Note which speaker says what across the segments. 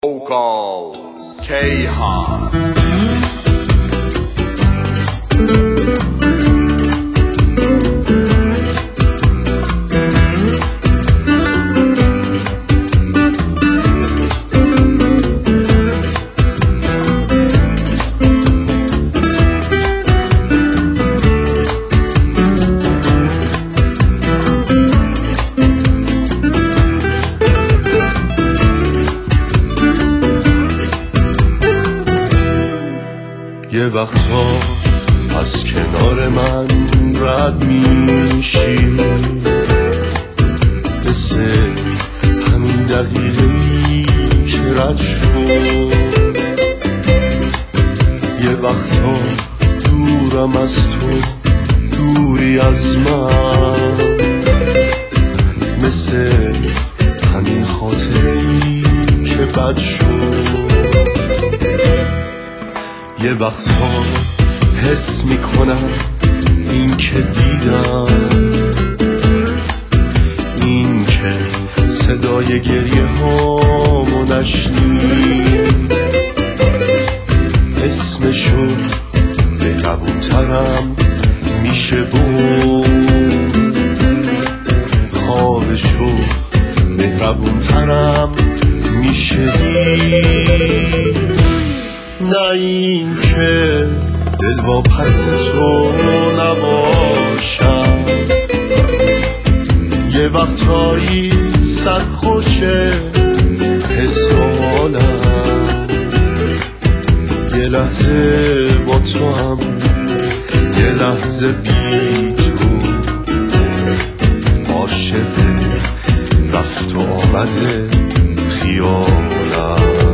Speaker 1: Vocal Kayhan.
Speaker 2: یه وقتا از کنار من رد میشی، مثل همین دقیقه‌ای که رد شد. یه وقتا دورم از تو، دوری از من، مثل همین خاطره‌ای که بد شد. یه وقتا حس میکنم این که دیدم، این که صدای گریه هامو نشنید، اسمشو مهربونترم میشه بود، خوابشو مهربونترم میشه دید. نه این که دل با پس تو نباشم، یه وقتایی سرخوشه حس و حالم، یه لحظه با تو هم، یه لحظه بی تو، عاشق رفت و آمده خیالم.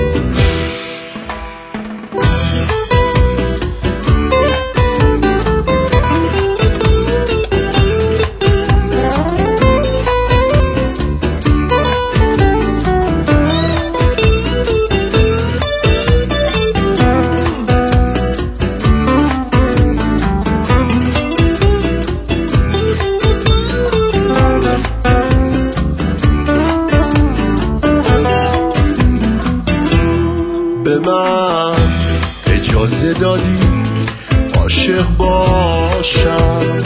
Speaker 2: به من اجازه دادی عاشق باشم،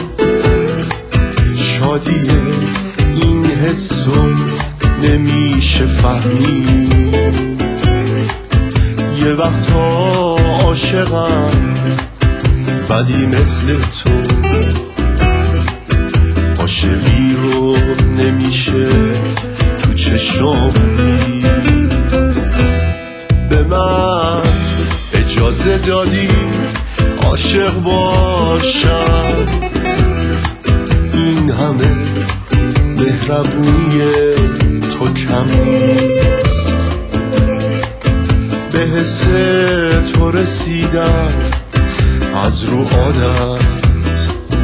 Speaker 2: شادی این حسو نمیشه فهمید. یه وقتا عاشقم ولی مثل تو، عاشقی رو نمیشه تو چشم دید. به من اجازه دادی عاشق باشم، این همه مهربونی تو کم نیست. به حس تو رسیدم از رو عادت،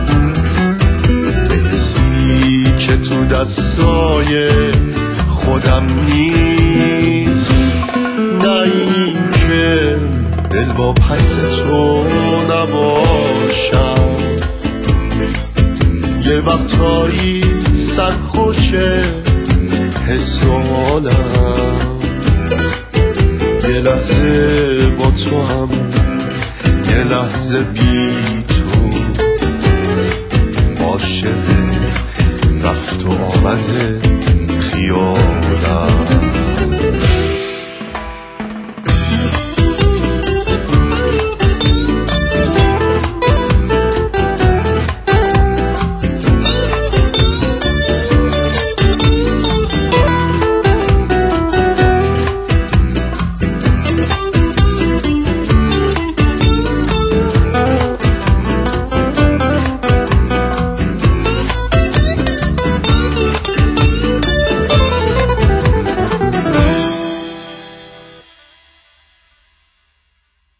Speaker 2: به حسی که تو دستای خودم نیست. نه این که دل با پس تو نباشم، یه وقتایی سرخوشه حس و حالم، یه لحظه با تو هم، یه لحظه بی تو، عاشق رفت و آمده خیالم.